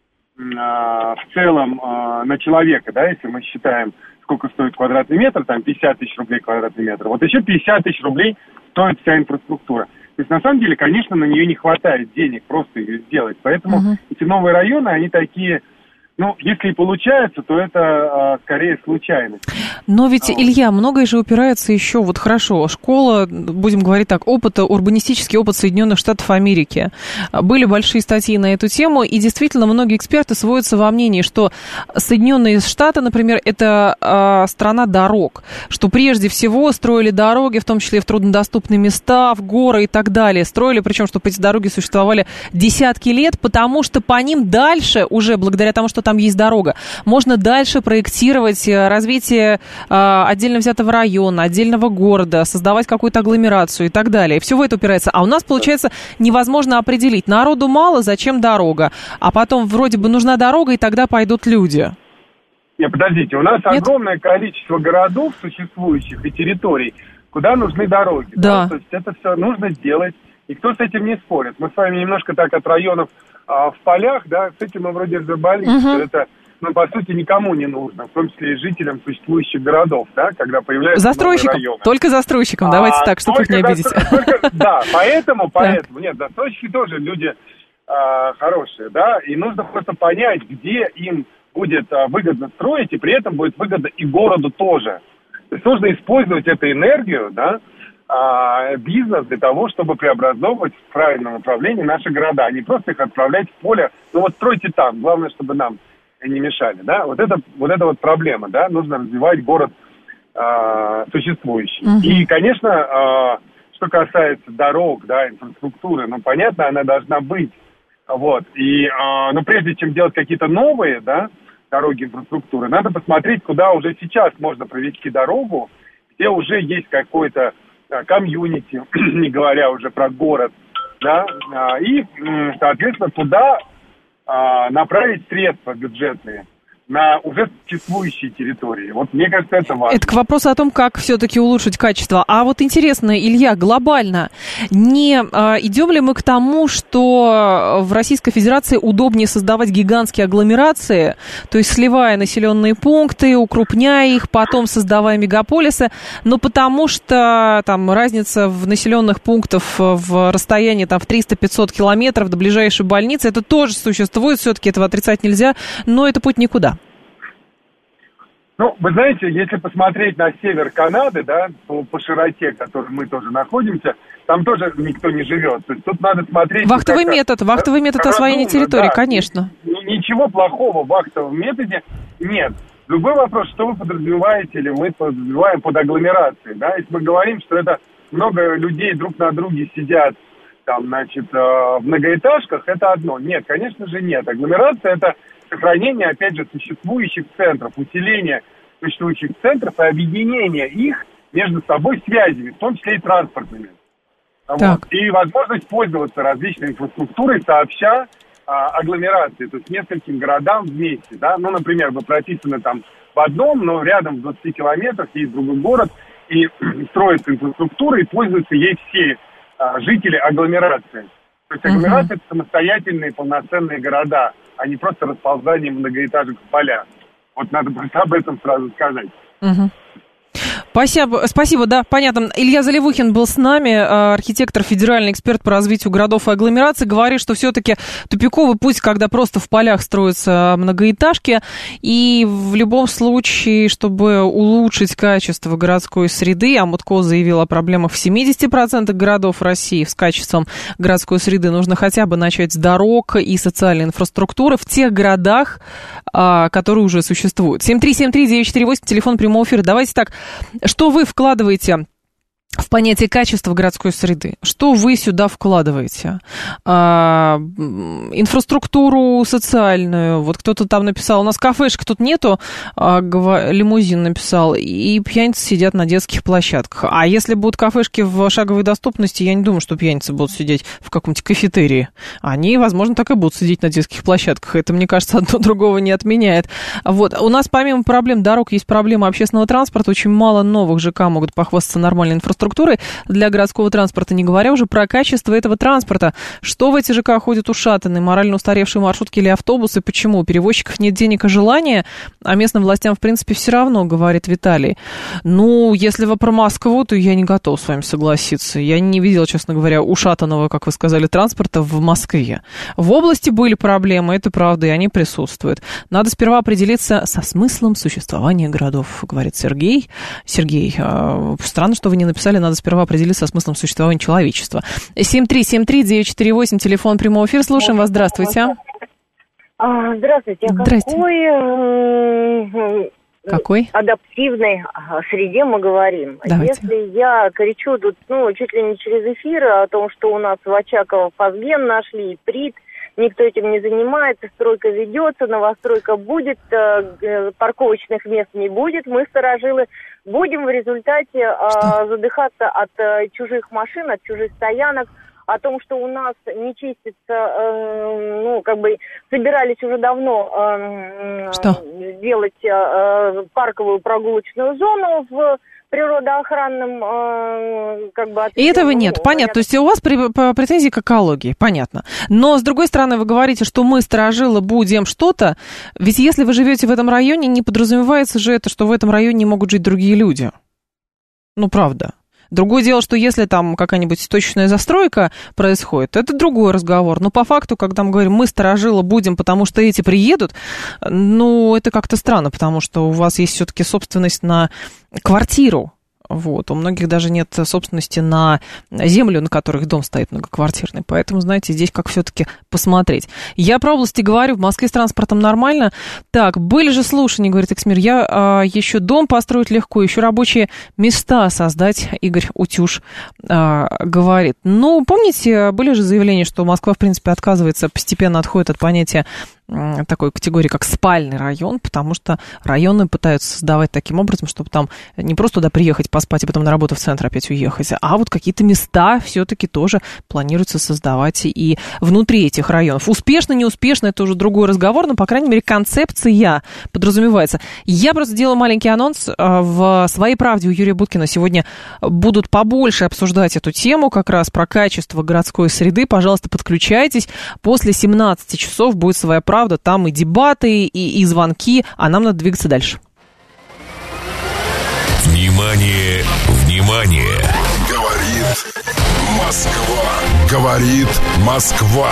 в целом на человека, да, если мы считаем, сколько стоит квадратный метр, там 50 тысяч рублей квадратный метр. Вот еще 50 тысяч рублей стоит вся инфраструктура. То есть, на самом деле, конечно, на нее не хватает денег просто ее сделать. Поэтому эти новые районы, они такие... если и получается, то это скорее случайность. Но ведь, Илья, многое же упирается еще, хорошо, школа, будем говорить так, урбанистический опыт Соединенных Штатов Америки. Были большие статьи на эту тему, и действительно многие эксперты сводятся во мнении, что Соединенные Штаты, например, это страна дорог, что прежде всего строили дороги, в том числе в труднодоступные места, в горы и так далее. Строили, причем, чтобы эти дороги существовали десятки лет, потому что по ним дальше уже, благодаря тому, что там есть дорога, можно дальше проектировать развитие отдельно взятого района, отдельного города, создавать какую-то агломерацию и так далее. Все в это упирается. А у нас, получается, невозможно определить. Народу мало, зачем дорога? А потом вроде бы нужна дорога, и тогда пойдут люди. Нет, подождите, у нас огромное количество городов существующих и территорий, куда нужны дороги. Да. То есть это все нужно делать, и кто с этим не спорит. Мы с вами немножко так от районов в полях, да, с этим мы вроде разобрались, что это, по сути, никому не нужно, в том числе и жителям существующих городов, да, когда появляются застройщикам, новые районы. Только застройщикам, давайте так, чтобы их не обидеть. Да, поэтому, нет, застройщики тоже люди хорошие, да, и нужно просто понять, где им будет выгодно строить, и при этом будет выгодно и городу тоже. То есть нужно использовать эту энергию, да, бизнес для того, чтобы преобразовывать в правильном направлении наши города, а не просто их отправлять в поле. Ну вот стройте там, главное, чтобы нам не мешали, да. Вот это проблема, да. Нужно развивать город существующий. И, конечно, что касается дорог, да, инфраструктуры, ну понятно, она должна быть, вот. И, но прежде чем делать какие-то новые, да, дороги, инфраструктуры, надо посмотреть, куда уже сейчас можно провести дорогу, где уже есть какой-то комьюнити, не говоря уже про город, да, и, соответственно, туда направить средства бюджетные на уже существующей территории. Вот мне кажется, это важно. Это к вопросу о том, как все-таки улучшить качество. А вот интересно, Илья, глобально, не идем ли мы к тому, что в Российской Федерации удобнее создавать гигантские агломерации, то есть сливая населенные пункты, укрупняя их, потом создавая мегаполисы, но потому что там разница в населенных пунктах в расстоянии там, в 300-500 километров до ближайшей больницы, это тоже существует, все-таки этого отрицать нельзя, но это путь никуда. Ну, вы знаете, если посмотреть на север Канады, да, по широте, в которой мы тоже находимся, там тоже никто не живет. То есть тут надо смотреть... Вахтовый метод освоения территории, да, конечно. Ничего плохого в вахтовом методе нет. Другой вопрос, что вы подразумеваете, или мы подразумеваем под агломерацией, да? Если мы говорим, что это много людей друг на друге сидят, там, значит, в многоэтажках, это одно. Нет, конечно же нет. Агломерация – это сохранение, опять же, существующих центров, усиление существующих центров и объединение их между собой связями, в том числе и транспортными. Вот. И возможность пользоваться различной инфраструктурой сообща агломерации, то есть нескольким городам вместе. Да? Ну, например, вы прописаны там в одном, но рядом в 20 километрах есть другой город, и строится инфраструктура, и пользуются ей все жители агломерации. То есть агломерация – это самостоятельные полноценные города, а не просто расползание многоэтажек в полях. Вот надо просто об этом сразу сказать. Спасибо, да, понятно. Илья Заливухин был с нами, архитектор, федеральный эксперт по развитию городов и агломераций. Говорит, что все-таки тупиковый путь, когда просто в полях строятся многоэтажки. И в любом случае, чтобы улучшить качество городской среды, а Мутко заявил о проблемах в 70% городов России с качеством городской среды, нужно хотя бы начать с дорог и социальной инфраструктуры в тех городах, которые уже существуют. 7373948, телефон прямого эфира. Давайте так. Что вы вкладываете в понятие качества городской среды? Что вы сюда вкладываете? Инфраструктуру социальную. Вот кто-то там написал, у нас кафешек тут нету, лимузин написал, и пьяницы сидят на детских площадках. А если будут кафешки в шаговой доступности, я не думаю, что пьяницы будут сидеть в каком-нибудь кафетерии. Они, возможно, так и будут сидеть на детских площадках. Это, мне кажется, одно другого не отменяет. Вот. У нас помимо проблем дорог есть проблема общественного транспорта. Очень мало новых ЖК могут похвастаться нормальной инфраструктурой для городского транспорта, не говоря уже про качество этого транспорта. Что в эти ЖК ходят ушатанные, морально устаревшие маршрутки или автобусы? Почему? У перевозчиков нет денег и желания, а местным властям, в принципе, все равно, говорит Виталий. Ну, если вы про Москву, то я не готов с вами согласиться. Я не видела, честно говоря, ушатанного, как вы сказали, транспорта в Москве. В области были проблемы, это правда, и они присутствуют. Надо сперва определиться со смыслом существования городов, говорит Сергей. Сергей, странно, что вы не написали, надо сперва определиться со смыслом существования человечества. 7373948, телефон прямого эфира. Слушаем вас. Здравствуйте. Здравствуйте. Какой адаптивной среде мы говорим? Давайте. Если я кричу тут, чуть ли не через эфир о том, что у нас в Очаково фосген нашли, ПРИТ, никто этим не занимается, стройка ведется, новостройка будет, парковочных мест не будет, мы, старожилы, будем в результате задыхаться от чужих машин, от чужих стоянок, о том, что у нас не чистится, собирались уже давно делать парковую прогулочную зону в природоохранном И этого нет, понятно. То есть у вас претензии к экологии, понятно. Но, с другой стороны, вы говорите, что мы, старожилы, будем что-то. Ведь если вы живете в этом районе, не подразумевается же это, что в этом районе не могут жить другие люди. Ну, правда. Другое дело, что если там какая-нибудь точечная застройка происходит, это другой разговор. Но по факту, когда мы говорим, мы старожилы будем, потому что эти приедут, ну, это как-то странно, потому что у вас есть все-таки собственность на квартиру. Вот. У многих даже нет собственности на землю, на которой их дом стоит многоквартирный. Поэтому, знаете, здесь как все-таки посмотреть. Я про области говорю, в Москве с транспортом нормально. Так, были же слушания, говорит Эксмир, я еще дом построить легко, еще рабочие места создать, Игорь Утюж говорит. Ну, помните, были же заявления, что Москва, в принципе, отказывается, постепенно отходит от понятия такой категории, как спальный район, потому что районы пытаются создавать таким образом, чтобы там не просто туда приехать, поспать и потом на работу в центр опять уехать, а вот какие-то места все-таки тоже планируется создавать и внутри этих районов. Успешно, неуспешно, это уже другой разговор, но, по крайней мере, концепция подразумевается. Я просто делаю маленький анонс. В «Своей правде» у Юрия Буткина сегодня будут побольше обсуждать эту тему, как раз про качество городской среды. Пожалуйста, подключайтесь. После 17 часов будет «Своя правда». Там и дебаты, и звонки, а нам надо двигаться дальше. Внимание, внимание! Говорит Москва. Говорит Москва.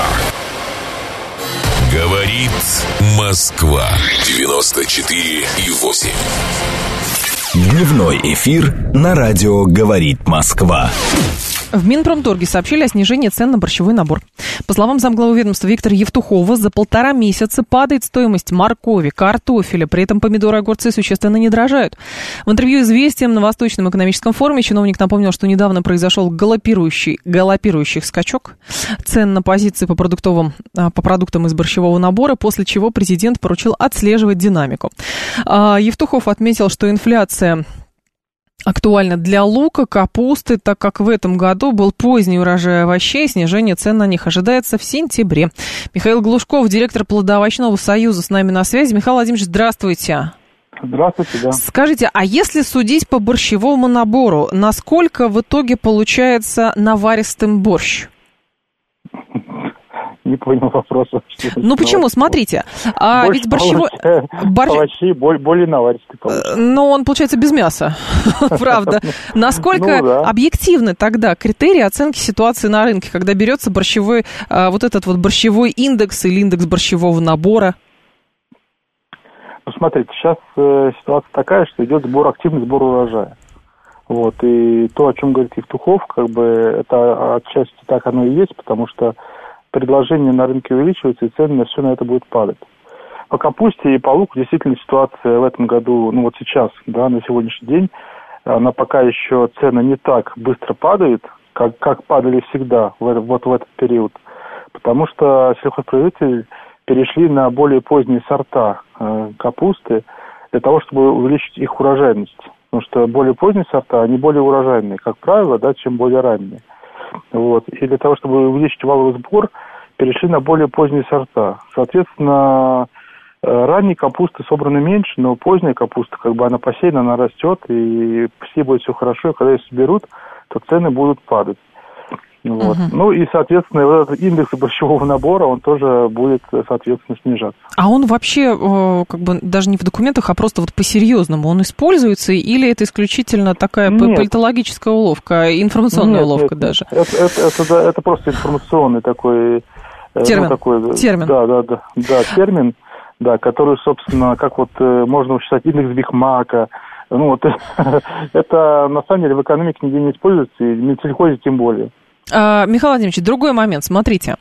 Говорит Москва. 94,8. Дневной эфир на радио «Говорит Москва». В Минпромторге сообщили о снижении цен на борщевой набор. По словам замглавы ведомства Виктора Евтухова, за 1,5 месяца падает стоимость моркови, картофеля, при этом помидоры и огурцы существенно не дорожают. В интервью «Известиям» на Восточном экономическом форуме чиновник напомнил, что недавно произошел галопирующий скачок цен на позиции по продуктам из борщевого набора, после чего президент поручил отслеживать динамику. Евтухов отметил, что инфляция актуально для лука, капусты, так как в этом году был поздний урожай овощей, снижение цен на них ожидается в сентябре. Михаил Глушков, директор Плодоовощного союза, с нами на связи. Михаил Владимирович, здравствуйте. Здравствуйте, да. Скажите, а если судить по борщевому набору, насколько в итоге получается наваристым борщ? Не понял вопроса. Ну почему? Смотрите, ведь борщевой... Овощей более наваристый получается. Но он получается без мяса, правда. Насколько объективны тогда критерии оценки ситуации на рынке, когда берется борщевой, вот этот вот борщевой индекс или индекс борщевого набора? Ну, смотрите, сейчас ситуация такая, что идет активный сбор урожая. Вот, и то, о чем говорит Евтухов, как бы это отчасти так оно и есть, потому что предложение на рынке увеличивается, и цены на все на это будут падать. По капусте и по луку действительно ситуация в этом году, ну вот сейчас, да, на сегодняшний день, она пока еще цены не так быстро падают, как падали всегда вот в этот период, потому что сельхозпроизводители перешли на более поздние сорта капусты для того, чтобы увеличить их урожайность. Потому что более поздние сорта, они более урожайные, как правило, да, чем более ранние. Вот. И для того, чтобы увеличить валовый сбор, перешли на более поздние сорта. Соответственно, ранней капусты собраны меньше, но поздняя капуста, как бы она посеяна, она растет, и все будет все хорошо, и когда ее соберут, то цены будут падать. Вот. Ну и, соответственно, вот этот индекс борщевого набора, он тоже будет, соответственно, снижаться. А он вообще, как бы, даже не в документах, а просто вот по-серьезному, он используется, или это исключительно такая политологическая уловка, информационная уловка даже? Это просто информационный такой... Термин. Да, термин, да, который, собственно, как вот можно считать индекс Бигмака. Ну вот это, на самом деле, в экономике нигде не используется, и в Минсельхозе тем более. Михаил Владимирович, другой момент. Смотрите,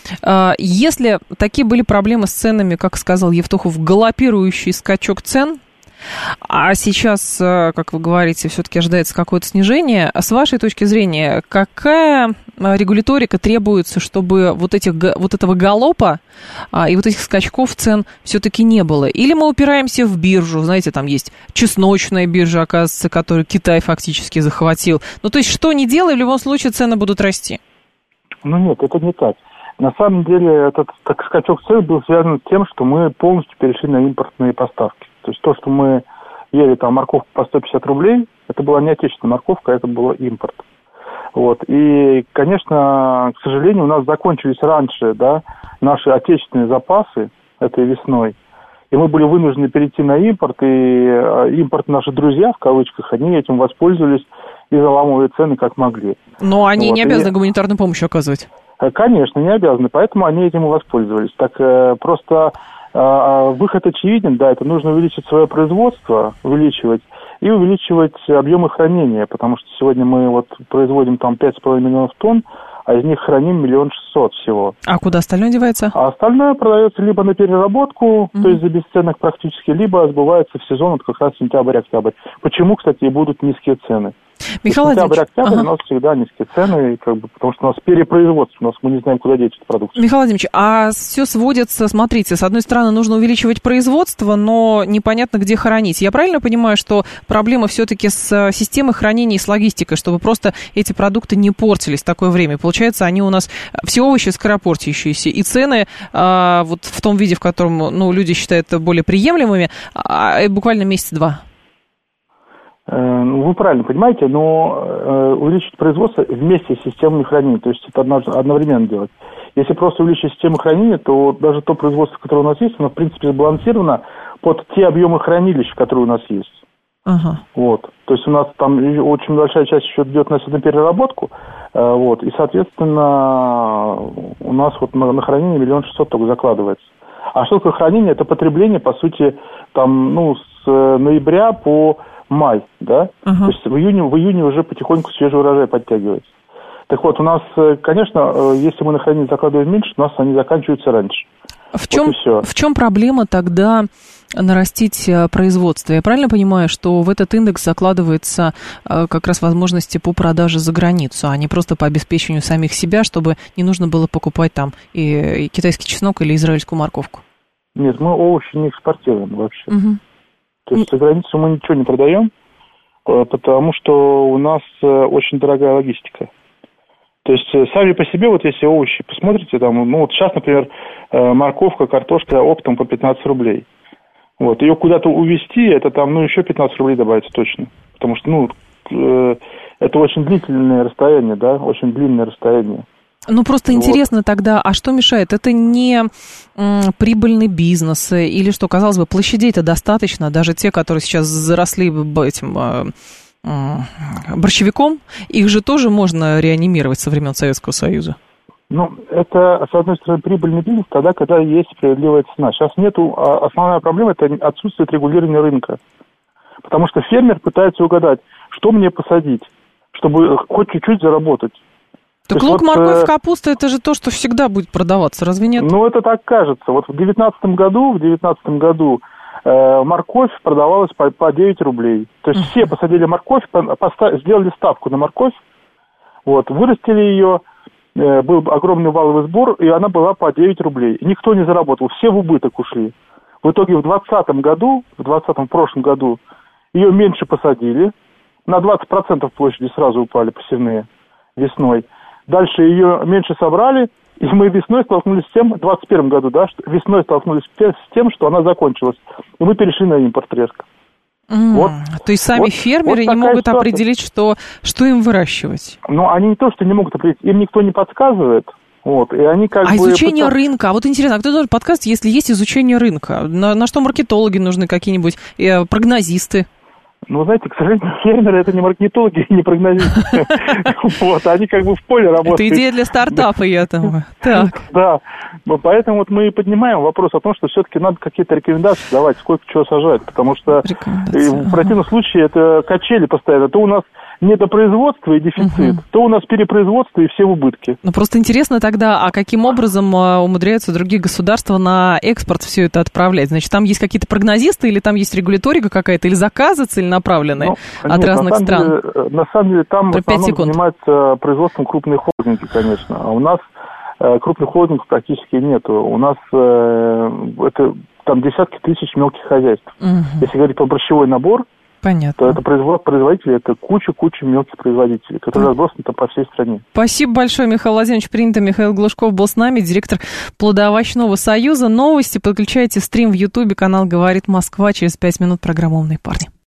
если такие были проблемы с ценами, как сказал Евтухов, галопирующий скачок цен, а сейчас, как вы говорите, все-таки ожидается какое-то снижение, с вашей точки зрения, какая регуляторика требуется, чтобы вот этого галопа и вот этих скачков цен все-таки не было? Или мы упираемся в биржу, знаете, там есть чесночная биржа, оказывается, которую Китай фактически захватил. Ну, то есть, что ни делай, в любом случае цены будут расти. Ну, нет, это не так. На самом деле, этот скачок цен был связан с тем, что мы полностью перешли на импортные поставки. То есть то, что мы ели там морковку по 150 рублей, это была не отечественная морковка, это был импорт. Вот. И, конечно, к сожалению, у нас закончились раньше, да, наши отечественные запасы этой весной. и мы были вынуждены перейти на импорт, и импорт наши друзья, в кавычках, они этим воспользовались и заламывали цены как могли. Но они не обязаны гуманитарную помощь оказывать. Конечно, не обязаны, поэтому они этим и воспользовались. Так просто выход очевиден, да, это нужно увеличить свое производство, увеличивать объемы хранения, потому что сегодня мы вот производим там 5,5 миллионов тонн, а из них храним 1 600 000 всего. А куда остальное девается? А остальное продается либо на переработку, то есть за бесценок практически, либо сбывается в сезон, вот как раз сентябрь-октябрь. Почему, кстати, и будут низкие цены? Михаил Владимирович, сентябрь-октябрь у нас всегда низкие цены, потому что у нас перепроизводство, мы не знаем, куда деть эту продукцию. Михаил Владимирович, а все сводится, смотрите, с одной стороны, нужно увеличивать производство, но непонятно, где хранить. Я правильно понимаю, что проблема все-таки с системой хранения и с логистикой, чтобы просто эти продукты не портились в такое время? Получается, они у нас все овощи скоропортящиеся, и цены вот в том виде, в котором люди считают более приемлемыми, буквально месяц-два. Вы правильно понимаете, но увеличить производство вместе с системами хранения, то есть это одновременно делать. Если просто увеличить систему хранения, то даже то производство, которое у нас есть, оно в принципе сбалансировано под те объемы хранилищ, которые у нас есть. Вот. То есть у нас там очень большая часть еще идет на переработку, вот, и, соответственно, у нас вот на хранение 1 600 000 только закладывается. А что такое хранение? Это потребление, по сути, там, с ноября по май, да? То есть в июне уже потихоньку свежий урожай подтягивается. Так вот, у нас, конечно, если мы на хранение закладываем меньше, у нас они заканчиваются раньше. В чем проблема тогда нарастить производство? Я правильно понимаю, что в этот индекс закладывается как раз возможности по продаже за границу, а не просто по обеспечению самих себя, чтобы не нужно было покупать там и китайский чеснок или израильскую морковку? Нет, мы овощи не экспортируем вообще. То есть за границу мы ничего не продаем, потому что у нас очень дорогая логистика. То есть сами по себе, вот если овощи посмотрите, там, вот сейчас, например, морковка, картошка оптом по 15 рублей. Вот, ее куда-то увезти, это там, еще 15 рублей добавится точно. Потому что, это очень длительное расстояние, да, очень длинное расстояние. Просто интересно тогда, а что мешает? Это не прибыльный бизнес или что, казалось бы, площадей-то достаточно, даже те, которые сейчас заросли этим борщевиком, их же тоже можно реанимировать со времен Советского Союза. Это, с одной стороны, прибыльный бизнес тогда, когда есть справедливая цена. Сейчас нету, основная проблема – это отсутствие регулирования рынка. Потому что фермер пытается угадать, что мне посадить, чтобы хоть чуть-чуть заработать. Так лук, морковь, капуста – это же то, что всегда будет продаваться, разве нет? Это так кажется. Вот в 2019 году морковь продавалась по 9 рублей. То есть все посадили морковь, сделали ставку на морковь, вот, вырастили ее, был огромный валовый сбор, и она была по 9 рублей. И никто не заработал, все в убыток ушли. В итоге в прошлом году, ее меньше посадили, на 20% площади сразу упали посевные весной. Дальше ее меньше собрали, и мы весной столкнулись с тем, в 2021 году, да, весной столкнулись с тем, что она закончилась. И мы перешли на импорт резко. То есть сами фермеры не могут определить, что им выращивать? Они не то, что не могут определить, им никто не подсказывает. Вот, и они изучение рынка? А вот интересно, а кто должен подсказывать, если есть изучение рынка? На что маркетологи нужны, какие-нибудь прогнозисты? Знаете, к сожалению, фермеры – это не маркетологи и не прогнозисты. Они в поле работают. Это идея для стартапа, я думаю. Так. Да, поэтому мы и поднимаем вопрос о том, что все-таки надо какие-то рекомендации давать, сколько чего сажать, потому что в противном случае это качели постоянно. То у нас недопроизводство и дефицит, то у нас перепроизводство и все в убытке. Просто интересно тогда, а каким образом умудряются другие государства на экспорт все это отправлять? Значит, там есть какие-то прогнозисты, или там есть регуляторика какая-то, или заказы целенаправленные от разных стран? На самом деле там в основном занимаются производством крупные холдинги, конечно. А у нас крупных холдингов практически нету. У нас это там десятки тысяч мелких хозяйств. Если говорить про борщевой набор, понятно. То это производители, это куча мелких производителей, которые разбросаны там по всей стране. Спасибо большое, Михаил Владимирович. Принято. Михаил Глушков был с нами, директор Плодоовощного союза. Новости подключайте в стрим в Ютубе, канал «Говорит Москва». Через 5 минут программа «Умные парни».